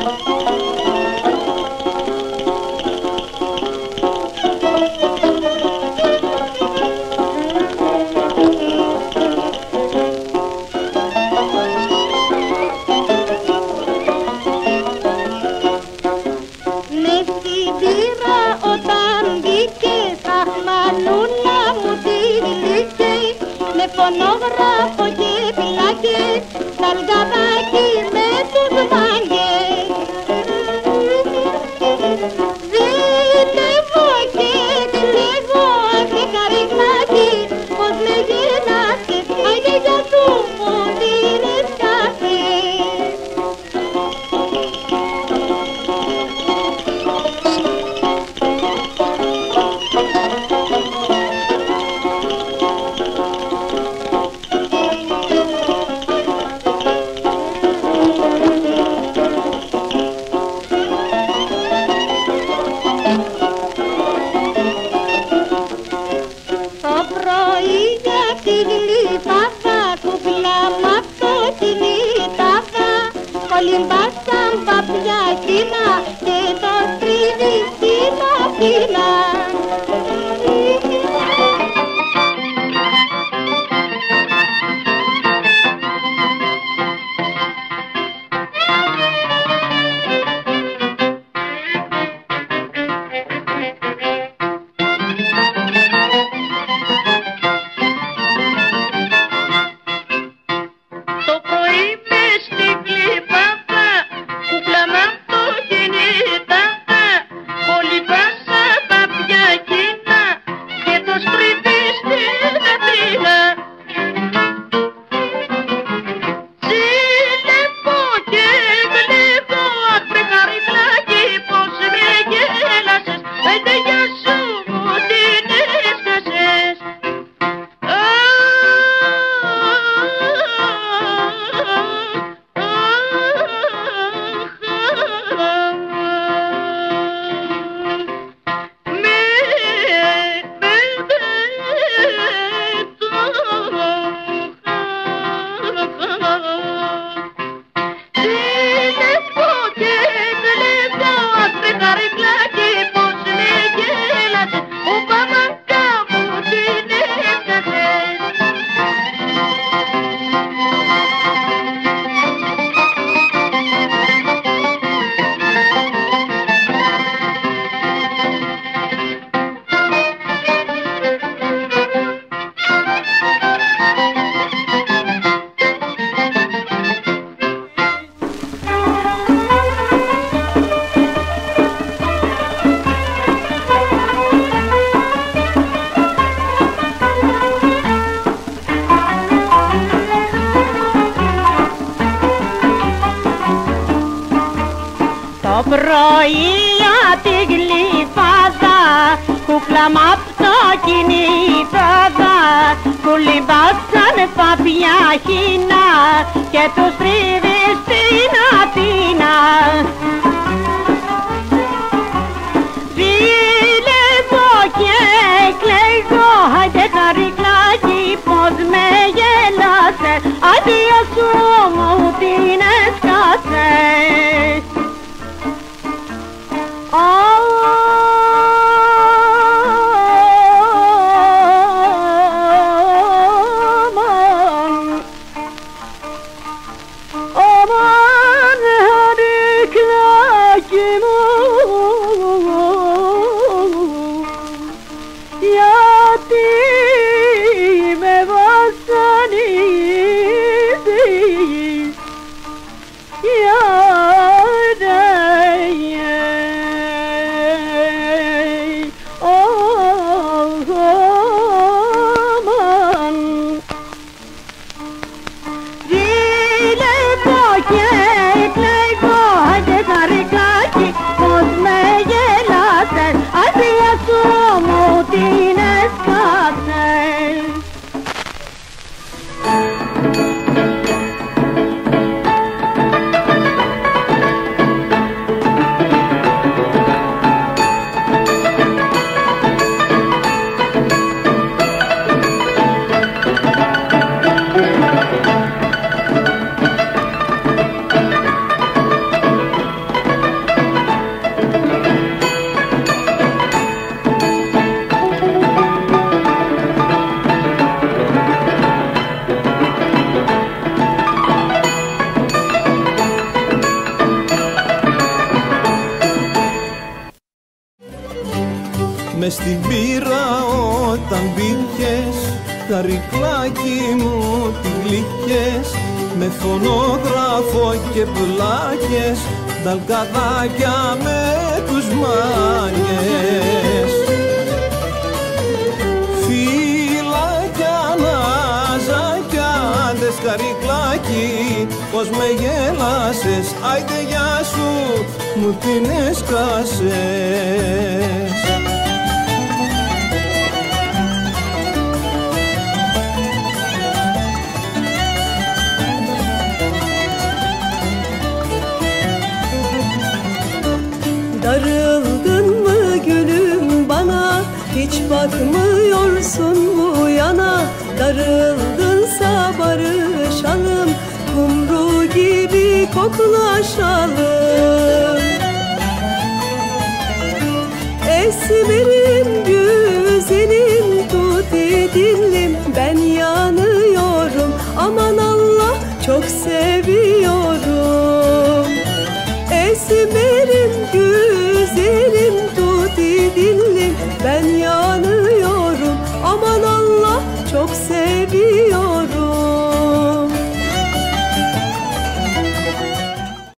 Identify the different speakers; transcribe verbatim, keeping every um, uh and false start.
Speaker 1: φωνόγραφο και φυλάκες, σαλγαδάκι με τους μάγκες. Ζητεύω και κλαίγω αχ καρυκλάκι, πως με γελάσες, αγέ για σου μου την εσκάσες. Κολυμπάσαν παπιά εκείνα και το στρίβει στην Αθήνα. Το πρωί για τη γλυφάδα, κούκλα μ' αυτοκινητάδα, κουλυμπάσαν παπιά χίνα και τους τρίβει στην Αθήνα. Ζηλεύω και κλαίγω, άντε καρυκλάκι πως με γέλασες, αντίο σου μου την έσκασες. Γιατί με βασανίζεις
Speaker 2: μες στην πύρα όταν μπήκες, καρικλάκι μου τι γλύκες, με φωνόγραφο και πλάκες, ταλκαδάκια με τους μάνιες. Φυλάκια ναζάκια, δες καρικλάκι, πως με γέλασες, άιντε γεια σου, μου την έσκασες.
Speaker 3: Darıldın mı gülüm bana, hiç bakmıyorsun bu yana. Darıldınsa barışalım, kumru gibi koklaşalım. Esmerim güzelim, tuti dillim, ben yanıyorum. Aman Allah, çok seviyorum. Esmerim güzelim, tuti dillim, ben yanıyorum. Aman Allah, çok seviyorum.